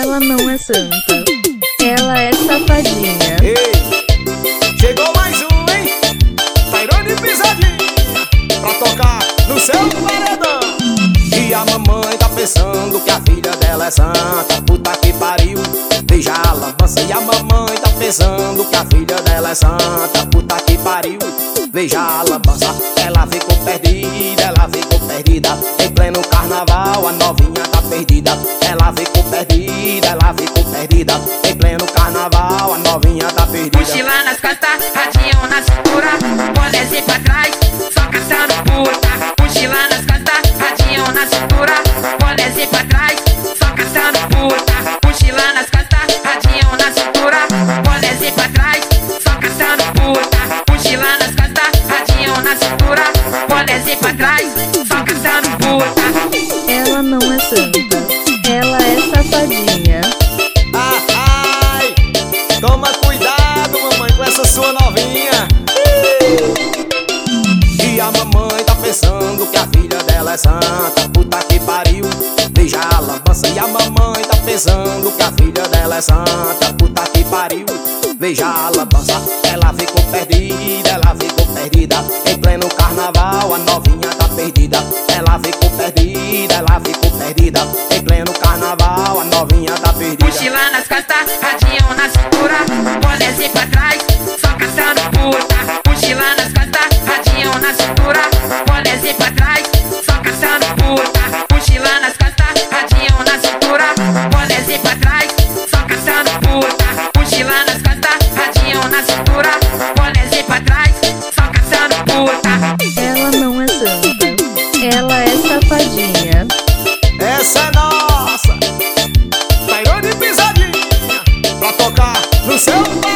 Ela não é santa, ela é safadinha. Ei, chegou mais um, hein? Tairone Pisadinha, pra tocar no seu paredão. E a mamãe tá pensando que a filha dela é santa. Puta que pariu, veja a lambança. E a mamãe tá pensando que a filha dela é santa. Puta que pariu, veja a lambança. Ela ficou perdida em pleno carnaval, a novinha tá perdida. Ela ficou perdida em pleno carnaval, a novinha tá perdida. Mochila nas costas, radinho na cintura, bonézinho pra trás, só caçando puta. Mochila nas costas, radinho na cintura, bonézinho pra trás, só caçando puta. Mochila nas costas, radinho na cintura, bonézinho pra trás, só caçando puta. Mochila nas costas, radinho na cintura, bonézinho pra trás, só caçando puta. Ela não é santa, ela é safadinha. Ai, toma cuidado, mamãe, com essa sua novinha. E a mamãe tá pensando que a filha dela é santa. Puta que pariu, veja a lambança. E a mamãe tá pensando que a filha dela é santa. Puta que pariu, veja a lambança. Ela ficou perdida em pleno carnaval, a novinha tá perdida. Ela ficou perdida em pleno carnaval, a novinha tá perdida. Mochila nas costas, radinho na cintura, bonézinho pra trás, só caçando puta. Mochila nas costas, radinho na cintura, bonézinho pra trás, só caçando puta. Mochila nas costas, radinho na cintura, bonézinho pra trás, só caçando puta. Mochila nas costas, radinho na cintura, bonézinho pra trás, só caçando puta. Ela não é santa, ela é safadinha. Essa é nossa, Tairone Pisadinha, pra tocar no seu